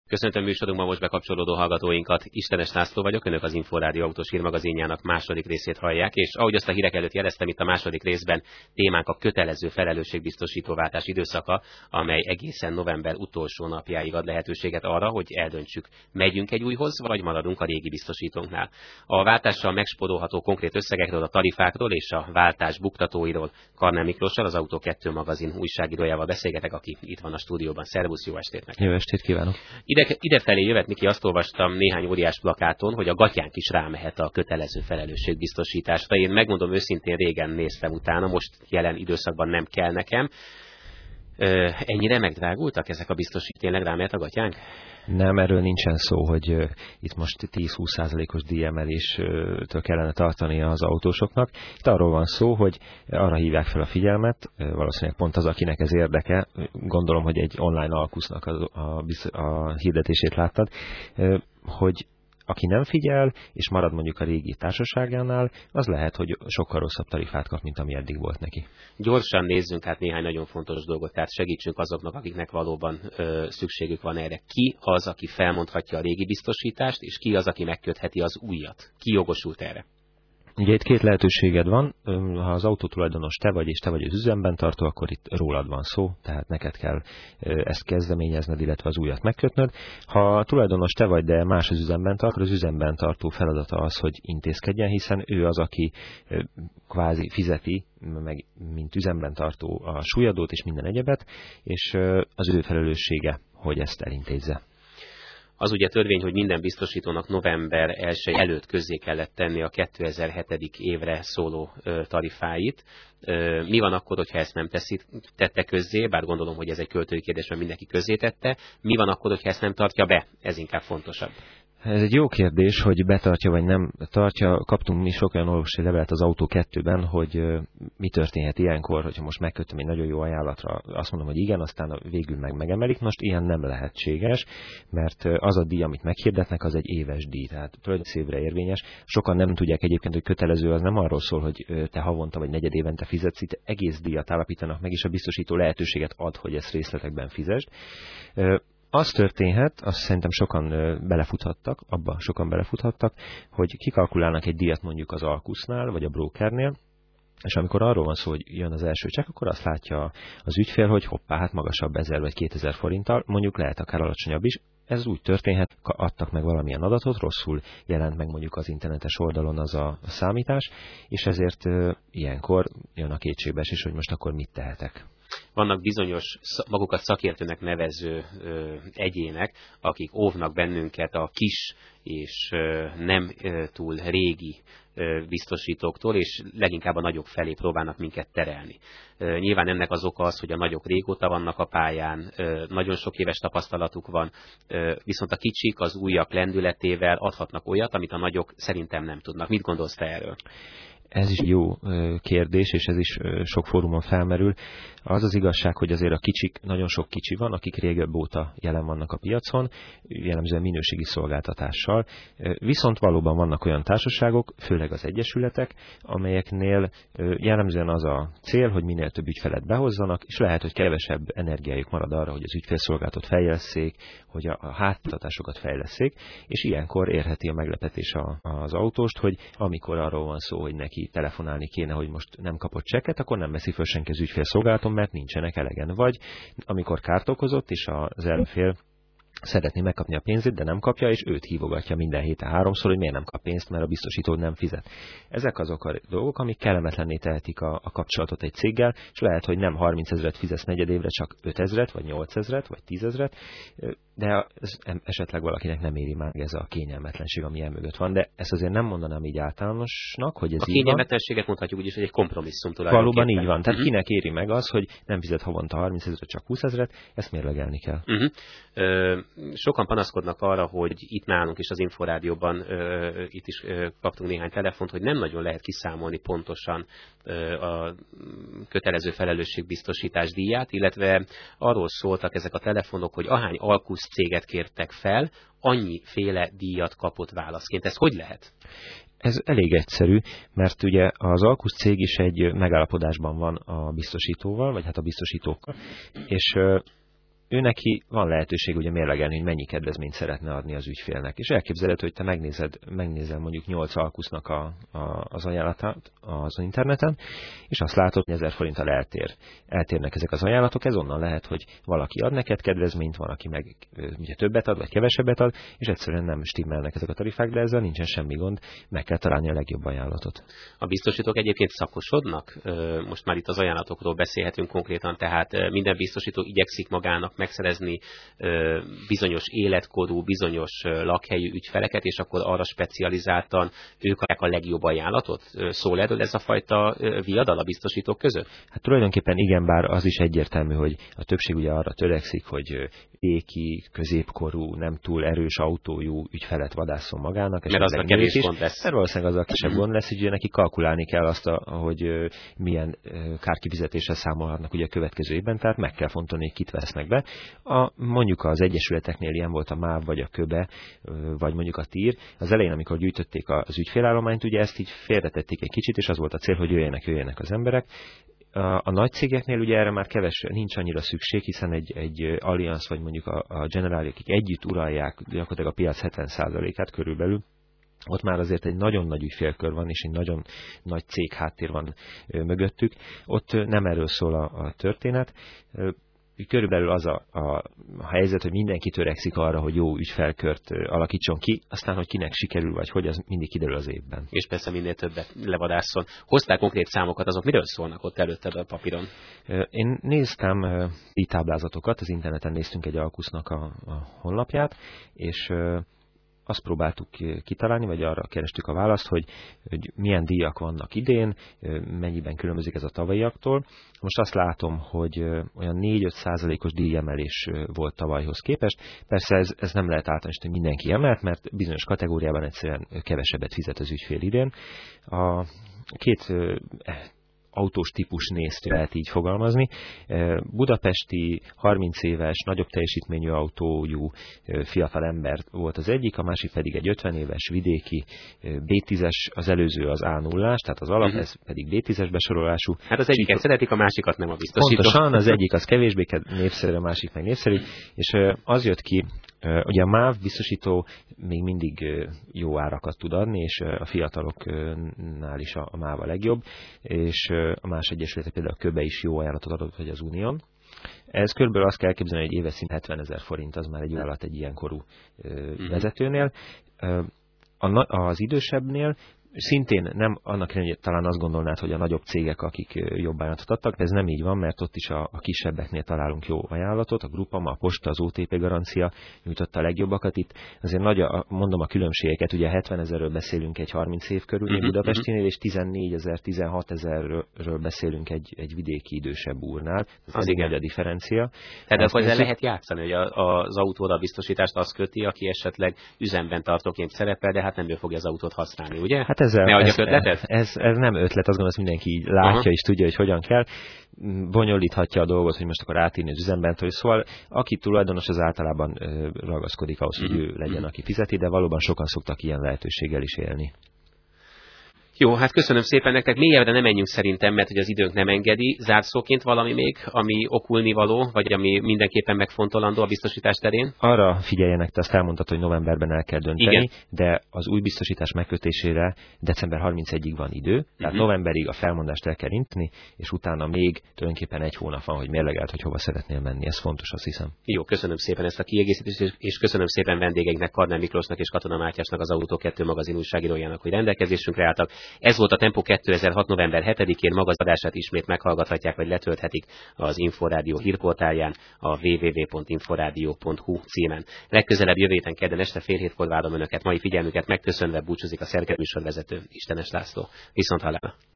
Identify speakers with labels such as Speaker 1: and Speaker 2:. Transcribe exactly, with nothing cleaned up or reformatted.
Speaker 1: Köszöntöm műsorunkban most bekapcsolódó hallgatóinkat. Istenes László vagyok, önök az Inforádió autós hírmagazinjának második részét hallják, és ahogy azt a hírek előtt jeleztem, itt a második részben témánk a kötelező felelősségbiztosítóváltás időszaka, amely egészen november utolsó napjáig ad lehetőséget arra, hogy eldöntsük, megyünk egy újhoz, vagy maradunk a régi biztosítónknál. A váltással megspórolható konkrét összegekről, a tarifákról és a váltás buktatóiról Karnál Miklóssal, az Autó kettő magazin újságírójával beszélgetek, aki itt van a stúdióban. Szervusz, jó estét neked!
Speaker 2: Jó estét kívánok!
Speaker 1: Ide, idefelé jövet, Miki, azt olvastam néhány óriás plakáton, hogy a gatyánk is rámehet a kötelező felelősségbiztosításra. Én megmondom őszintén, régen néztem utána, most jelen időszakban nem kell nekem. Ö, ennyire megdrágultak ezek a biztosítók, tényleg rámehet a gatyánk?
Speaker 2: Nem, erről nincsen szó, hogy uh, itt most tíz-húsz százalékos díjemeléstől kellene tartani az autósoknak. Itt arról van szó, hogy arra hívják fel a figyelmet, uh, valószínűleg pont az, akinek ez érdeke, gondolom, hogy egy online alkusznak a, a, a hirdetését láttad, uh, hogy aki nem figyel, és marad mondjuk a régi társaságánál, az lehet, hogy sokkal rosszabb tarifát kap, mint ami eddig volt neki.
Speaker 1: Gyorsan nézzünk át néhány nagyon fontos dolgot, tehát segítsünk azoknak, akiknek valóban ö, szükségük van erre. Ki az, aki felmondhatja a régi biztosítást, és ki az, aki megkötheti az újat? Ki jogosult erre?
Speaker 2: Ugye itt két lehetőséged van, ha az autótulajdonos te vagy, és te vagy az üzemben tartó, akkor itt rólad van szó, tehát neked kell ezt kezdeményezned, illetve az újat megkötnöd. Ha a tulajdonos te vagy, de más az üzemben tartó, az üzemben tartó feladata az, hogy intézkedjen, hiszen ő az, aki kvázi fizeti, meg mint üzemben tartó a súlyadót és minden egyebet, és az ő felelőssége, hogy ezt elintézze.
Speaker 1: Az ugye törvény, hogy minden biztosítónak november elseje előtt közzé kellett tenni a kétezer-hét. évre szóló tarifáit. Mi van akkor, hogyha ezt nem teszi, tette közzé, bár gondolom, hogy ez egy költői kérdés, mert mindenki közzé tette. Mi van akkor, hogyha ezt nem tartja be? Ez inkább fontosabb.
Speaker 2: Ez egy jó kérdés, hogy betartja vagy nem tartja. Kaptunk mi sok olyan olvasói levelet az Autó kettőben, hogy mi történhet ilyenkor, hogyha most megkötöm egy nagyon jó ajánlatra, azt mondom, hogy igen, aztán végül meg megemelik. Most ilyen nem lehetséges, mert az a díj, amit meghirdetnek, az egy éves díj, tehát évre érvényes. Sokan nem tudják egyébként, hogy kötelező, az nem arról szól, hogy te havonta vagy negyed évente fizetsz, itt egész díjat állapítanak meg, és a biztosító lehetőséget ad, hogy ezt részletekben fizesd. Az történhet, azt szerintem sokan belefuthattak, abba sokan belefuthattak, hogy kikalkulálnak egy díjat mondjuk az alkusznál, vagy a brokernél, és amikor arról van szó, hogy jön az első csekk, akkor azt látja az ügyfél, hogy hoppá, hát magasabb ezer vagy kétezer forinttal, mondjuk lehet akár alacsonyabb is. Ez úgy történhet, adtak meg valamilyen adatot, rosszul jelent meg mondjuk az internetes oldalon az a számítás, és ezért e, ilyenkor jön a kétségbeesés, hogy most akkor mit tehetek.
Speaker 1: Vannak bizonyos magukat szakértőnek nevező ö, egyének, akik óvnak bennünket a kis és ö, nem ö, túl régi ö, biztosítóktól, és leginkább a nagyok felé próbálnak minket terelni. Ö, nyilván ennek az oka az, hogy a nagyok régóta vannak a pályán, ö, nagyon sok éves tapasztalatuk van, ö, viszont a kicsik az újak lendületével adhatnak olyat, amit a nagyok szerintem nem tudnak. Mit gondolsz te erről?
Speaker 2: Ez is jó kérdés, és ez is sok fórumon felmerül. Az az igazság, hogy azért a kicsik, nagyon sok kicsi van, akik régebb óta jelen vannak a piacon, jellemzően minőségi szolgáltatással. Viszont valóban vannak olyan társaságok, főleg az egyesületek, amelyeknél jellemzően az a cél, hogy minél több ügyfelet behozzanak, és lehet, hogy kevesebb energiájuk marad arra, hogy az ügyfélszolgálatot fejlesszék, hogy a háttartásokat fejlesszék, és ilyenkor érheti a meglepetés a, az autóst, hogy amikor arról van szó, hogy neki telefonálni kéne, hogy most nem kapott csekket, akkor nem veszi föl senki az ügyfélszolgálaton, mert nincsenek elegen. Vagy amikor kárt okozott, és az ellenfél szeretné megkapni a pénzét, de nem kapja, és őt hívogatja minden héten háromszor, hogy miért nem kap pénzt, mert a biztosító nem fizet. Ezek azok a dolgok, amik kellemetlenné tehetik a, a kapcsolatot egy céggel, és lehet, hogy nem harmincezret fizesz negyedévre, csak ötezret, vagy nyolcezret, vagy tízezret, de ez esetleg valakinek nem éri meg ez a kényelmetlenség, ami elmögött van, de ezt azért nem mondanám így általánosnak, hogy ez
Speaker 1: a
Speaker 2: így van. A
Speaker 1: kényelmetlenséget mondhatjuk úgy is, hogy egy kompromisszum tulajdonképpen.
Speaker 2: Valóban így van. Tehát uh-huh. kinek éri meg az, hogy nem fizet havonta harmincezret, csak húszezret, ezt mérlegelni kell.
Speaker 1: Uh-huh. Ö, sokan panaszkodnak arra, hogy itt nálunk is az Inforádióban ö, itt is ö, kaptunk néhány telefont, hogy nem nagyon lehet kiszámolni pontosan ö, a kötelező felelősségbiztosítás díját, illetve arról szóltak ezek a telefonok, hogy ahány alkusz céget kértek fel, annyiféle díjat kapott válaszként. Ez hogy lehet?
Speaker 2: Ez elég egyszerű, mert ugye az alkusz cég is egy megállapodásban van a biztosítóval, vagy hát a biztosítókkal, és ő neki van lehetőség ugye mérlegelni, hogy mennyi kedvezményt szeretne adni az ügyfélnek. És elképzelhető, hogy te megnézed, megnézel mondjuk nyolc alkusznak a, a, az ajánlatát az interneten, és azt látod, hogy ezer forinttal eltér. Eltérnek ezek az ajánlatok, ez onnan lehet, hogy valaki ad neked kedvezményt, valaki meg ugye többet ad, vagy kevesebbet ad, és egyszerűen nem stimmelnek ezek a tarifák, de ezzel nincsen semmi gond, meg kell találni a legjobb ajánlatot.
Speaker 1: A biztosítók egyébként szakosodnak? Most már itt az ajánlatokról beszélhetünk konkrétan, tehát minden biztosító igyekszik magának megszerezni bizonyos életkorú, bizonyos lakhelyű ügyfeleket, és akkor arra specializáltan ők adják a legjobb ajánlatot? Szól erről ez a fajta viadal a biztosítók között?
Speaker 2: Hát tulajdonképpen igen, bár az is egyértelmű, hogy a többség ugye arra törekszik, hogy éki, középkorú, nem túl erős autójú ügyfelet vadásszon magának.
Speaker 1: Mert az a kevés gond lesz.
Speaker 2: Mert valószínűleg az a kisebb gond lesz, hogy ugye neki kalkulálni kell azt, hogy milyen kárkifizetéssel számolhatnak ugye a következő évben, tehát meg kell fontolni, hogy kit vesznek be. A, mondjuk az egyesületeknél ilyen volt a MÁV, vagy a Köbe, vagy mondjuk a TÍR. Az elején, amikor gyűjtötték az ügyfélállományt, ugye ezt így félretették egy kicsit, és az volt a cél, hogy jöjjenek, jöjjenek az emberek. A, a nagy cégeknél ugye erre már keves, nincs annyira szükség, hiszen egy, egy Allianz, vagy mondjuk a, a Generali, akik együtt uralják gyakorlatilag a piac hetven százalékát körülbelül, ott már azért egy nagyon nagy ügyfélkör van, és egy nagyon nagy cég háttér van mögöttük. Ott nem erről szól a, a történet. Körülbelül az a, a, a helyzet, hogy mindenki törekszik arra, hogy jó ügyfelkört alakítson ki, aztán, hogy kinek sikerül, vagy hogy, az mindig kiderül az évben.
Speaker 1: És persze minél többet levadásszon. Hoztál konkrét számokat, azok miről szólnak ott előtted a papíron?
Speaker 2: Én néztem így táblázatokat, az interneten néztünk egy alkusznak a, a honlapját, és azt próbáltuk kitalálni, vagy arra kerestük a választ, hogy, hogy milyen díjak vannak idén, mennyiben különbözik ez a tavalyiaktól. Most azt látom, hogy olyan négy-öt százalékos díjemelés volt tavalyhoz képest. Persze ez, ez nem lehet általánosítani, hogy mindenki emelt, mert bizonyos kategóriában egyszerűen kevesebbet fizet az ügyfél idén. A két autós típus néztő, lehet így fogalmazni. Budapesti, harminc éves, nagyobb teljesítményű autójú fiatal ember volt az egyik, a másik pedig egy ötven éves vidéki bé tízes, az előző az á nullás, tehát az alap, uh-huh. ez pedig bé tízes besorolású.
Speaker 1: Hát az egyiket szeretik, a másikat nem a biztosító.
Speaker 2: Pontosan, az egyik az kevésbé népszerű, a másik meg népszerű, és az jött ki, ugye a MÁV biztosító még mindig jó árakat tud adni, és a fiataloknál is a MÁV a legjobb, és a más egyesületek, például a Köbe is jó ajánlatot adott, vagy az Unión. Ez körülbelül azt kell elképzelni, hogy éves szint hetvenezer forint, az már egy állat egy ilyen korú uh-huh. vezetőnél. Az idősebbnél szintén nem annak ellenére, talán azt gondolnád, hogy a nagyobb cégek, akik jobb ajánlatot adtak, de ez nem így van, mert ott is a, a kisebbeknél találunk jó ajánlatot. A Grupama, a Posta, az o té pé garancia nyújtotta a legjobbakat. Itt azért nagy a, mondom a különbségeket, ugye hetvenezerről beszélünk egy harminc év körül uh-huh, Budapestinél, uh-huh. és tizennégyezer, tizenhatezerről beszélünk egy, egy vidéki idősebb úrnál. Ez az igen. Nagy a differencia.
Speaker 1: Tehát akkor ezzel lehet játszani, hogy a, az autóra biztosítást azt köti, aki esetleg üzemben tartóként szerepel, de hát nem ő fogja az autót használni, ugye?
Speaker 2: Hát ezzel,
Speaker 1: ne
Speaker 2: ez,
Speaker 1: ez,
Speaker 2: ez, ez nem ötlet, azt gondolom, hogy mindenki így látja, aha. és tudja, hogy hogyan kell. Bonyolíthatja a dolgot, hogy most akkor átírni az üzemben, hogy szóval aki tulajdonos, az általában ragaszkodik ahhoz, hogy ő legyen, aki fizeti, de valóban sokan szoktak ilyen lehetőséggel is élni.
Speaker 1: Jó, hát köszönöm szépen nektek. Mélyebbre nem menjünk szerintem, mert hogy az időnk nem engedi. Zárszóként valami még, ami okulnivaló, vagy ami mindenképpen megfontolandó a biztosítás terén?
Speaker 2: Arra figyeljenek, te azt elmondtad, hogy novemberben el kell dönteni, igen. de az új biztosítás megkötésére december harmincegyedikéig van idő, tehát uh-huh. novemberig a felmondást el kell inteni, és utána még tulajdonképpen egy hónap van, hogy mérlegelt, hogy hova szeretnél menni. Ez fontos, azt hiszem.
Speaker 1: Jó, köszönöm szépen ezt a kiegészítést, és köszönöm szépen vendégeinknek, Karnál Miklósnak és Katona Mátyásnak, az Autó kettő magazin újságírójának, hogy rendelkezésünkre álltak. Ez volt a Tempó kétezer-hat. november hetedikén, magazadását ismét meghallgathatják, vagy letölthetik az Inforádió hírportálján, a double-u double-u double-u pont inforádió pont hu címen. Legközelebb jövő héten kedden este fél hétkor várom önöket, mai figyelmüket megköszönve búcsúzik a szerkesztőműsorvezető Istenes László. Viszont hallásra!